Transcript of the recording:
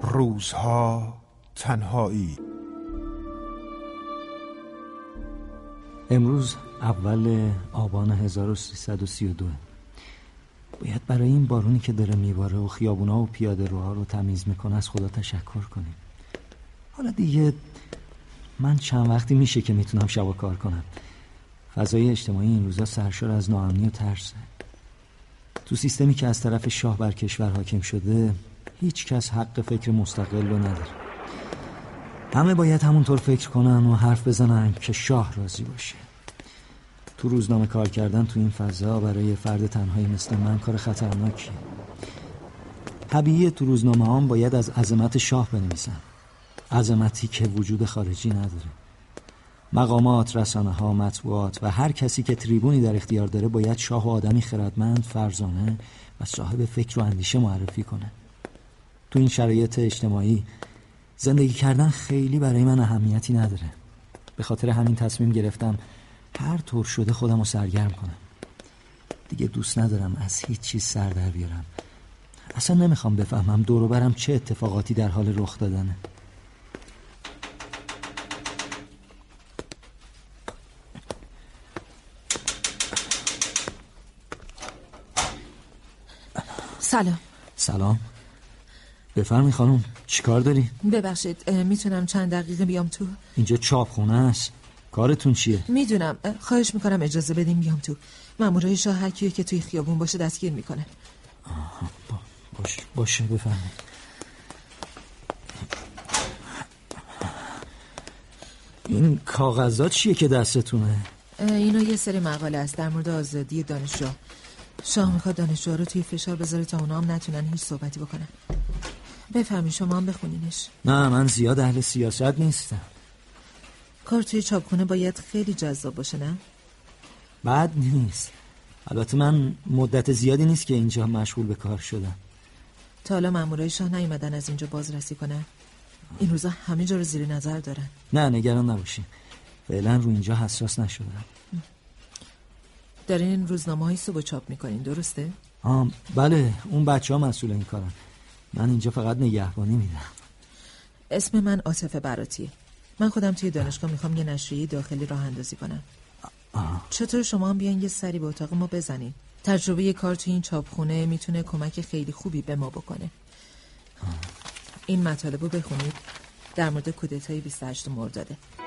روزها تنهایی. امروز اول آبان 1332. باید برای این بارونی که داره میباره و خیابونا و پیاده روها رو تمیز میکنه از خدا تشکر کنیم. حالا دیگه من چند وقتی میشه که میتونم شبا کار کنم. فضای اجتماعی این روزا سرشار از ناامنی و ترسه. تو سیستمی که از طرف شاه بر کشور حاکم شده هیچ کس حق فکر مستقل رو نداره. همه باید همونطور فکر کنن و حرف بزنن که شاه راضی باشه. تو روزنامه کار کردن تو این فضا برای فرد تنهایی مثل من کار خطرناکیه. طبیعیه تو روزنامه هم باید از عظمت شاه بنویسن، عظمتی که وجود خارجی نداره. مقامات، رسانه ها، مطبوعات و هر کسی که تریبونی در اختیار داره باید شاه و آدمی خردمند، فرزانه و صاحب فکر و اندیشه معرفی کنه. تو این شرایط اجتماعی زندگی کردن خیلی برای من اهمیتی نداره. به خاطر همین تصمیم گرفتم هر طور شده خودم رو سرگرم کنم. دیگه دوست ندارم از هیچ چیز سر در بیارم. اصلا نمیخوام بفهمم دور و برم چه اتفاقاتی در حال رخ دادنه. سلام. سلام. بفرمایید خانم، چیکار داری؟ ببخشید میتونم چند دقیقه بیام تو؟ اینجا چاپخونه است. کارتون چیه؟ میدونم، خواهش میکنم اجازه بدیم بیام تو. مامورای شاه هر کیو که توی خیابون باشه دستگیر میکنه. باشه بفرمایید. این کاغذات چیه که دستتونه؟ اینا یه سری مقاله است در مورد آزادی دانشجو. شاه میخواد دانشجوها رو توی فشار بذاره تا اونا هم نتونن هیچ صحبتی بکنن. بفهمی شما هم بخونینش. نه من زیاد اهل سیاست نیستم. کار توی چاپخونه باید خیلی جذاب باشه نه؟ بد نیست. البته من مدت زیادی نیست که اینجا مشغول به کار شدم. تا حالا مامورای شاه نیومدن از اینجا بازرسی کنن؟ این روزا همه جا رو زیر نظر دارن. نه نگران نباشین، فعلا رو اینجا حساس نشدم. دارین روزنامه‌های صبح چاپ میکنین درسته؟ بله، اون بچه ها مسئول این کارن. من اینجا فقط نگهبانی میدم. اسم من عاطفه براتیه. من خودم توی دانشگاه میخوام یه نشریه داخلی راه اندازی کنم. چطور شما هم بیاین یه سری به اتاق ما بزنین؟ تجربه کار توی این چاپخونه میتونه کمک خیلی خوبی به ما بکنه. این مطالب رو بخونید در مورد کودتای 28 مرداده.